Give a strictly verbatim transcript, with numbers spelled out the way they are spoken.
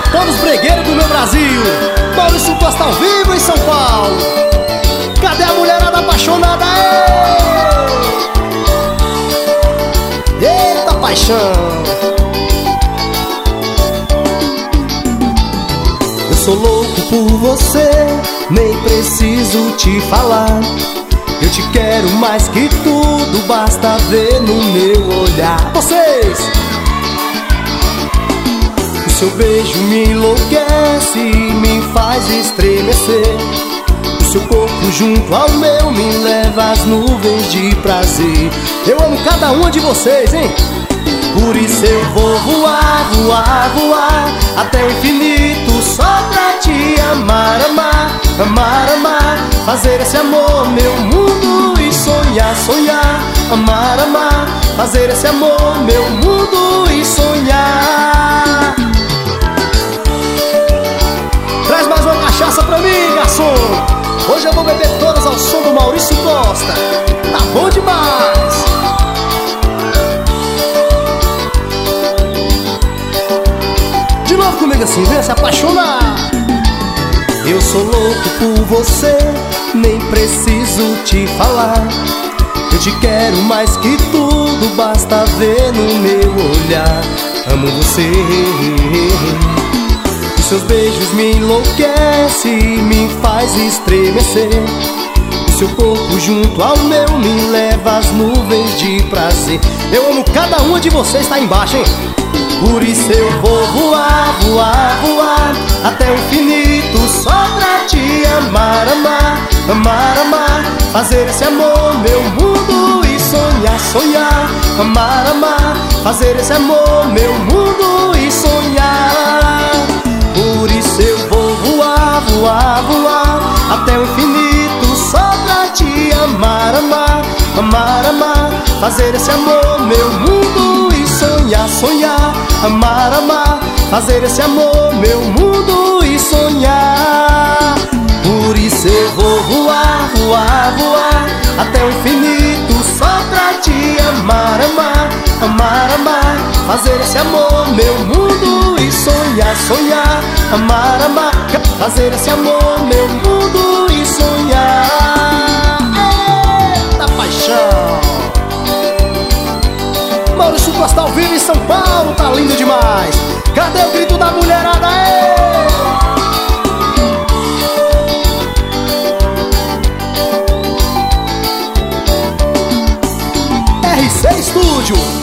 todos os bregueiros do meu Brasil. Maurício Costa ao vivo em São Paulo. Cadê a mulherada apaixonada? Ei! Eita paixão! Eu sou louco por você, nem preciso te falar. Eu te quero mais que tudo, basta ver no meu olhar. Vocês! O seu beijo me enlouquece e me faz estremecer. O seu corpo junto ao meu me leva às nuvens de prazer. Eu amo cada uma de vocês, hein? Por isso eu vou voar, voar, voar até o infinito só pra te amar, amar, amar, amar. Fazer esse amor meu mundo e sonhar, sonhar. Amar, amar, fazer esse amor meu mundo e sonhar. Traz mais uma cachaça pra mim, garçom. Hoje eu vou beber todas ao som do Maurício Costa. Tá bom demais. De novo comigo assim, vem se apaixonar. Eu sou louco por você, nem preciso te falar. Eu te quero mais que tudo, basta ver no meu olhar. Amo você. Os seus beijos me enlouquecem e me faz estremecer. O seu corpo junto ao meu me leva às nuvens de prazer. Eu amo cada uma de vocês, tá embaixo, hein? Por isso eu vou voar, voar, voar até o infinito só pra te amar, amar, amar, amar. Fazer esse amor meu mundo e sonhar, sonhar. Amar, amar, fazer esse amor meu mundo e sonhar. Por isso eu vou voar, voar, voar até o infinito só pra te amar, amar, amar, amar. Fazer esse amor meu mundo e sonhar, sonhar. Amar, amar, fazer esse amor meu mundo e sonhar. Por isso eu vou voar, voar, voar até o infinito só pra te amar, amar, amar, amar. Fazer esse amor meu mundo e sonhar, sonhar. Amar, amar, fazer esse amor meu mundo e sonhar. Eita paixão! Maurício Costa ao vivo em São Paulo, tá lindo demais. Cadê o grito da mulherada? Ei! R C Estúdio.